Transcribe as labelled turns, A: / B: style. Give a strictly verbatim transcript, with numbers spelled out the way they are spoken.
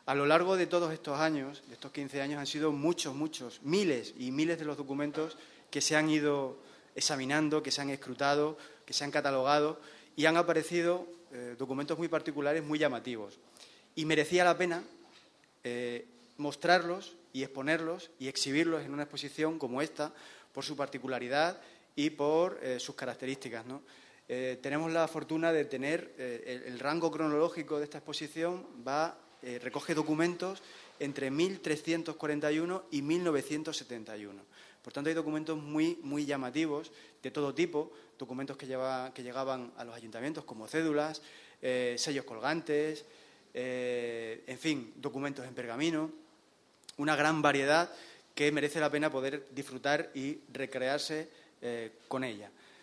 A: A lo largo de todos estos años, de estos quince años, han sido muchos, muchos, miles y miles de los documentos que se han ido examinando, que se han escrutado, que se han catalogado y han aparecido eh, documentos muy particulares, muy llamativos. Y merecía la pena eh, mostrarlos y exponerlos y exhibirlos en una exposición como esta por su particularidad y por eh, sus características, ¿no? Eh, tenemos la fortuna de tener eh, el, el rango cronológico de esta exposición va, eh, recoge documentos entre mil trescientos cuarenta y uno y mil novecientos setenta y uno. Por tanto, hay documentos muy, muy llamativos de todo tipo, documentos que, lleva, que llegaban a los ayuntamientos como cédulas, eh, sellos colgantes, eh, en fin, documentos en pergamino, una gran variedad que merece la pena poder disfrutar y recrearse eh, con ella.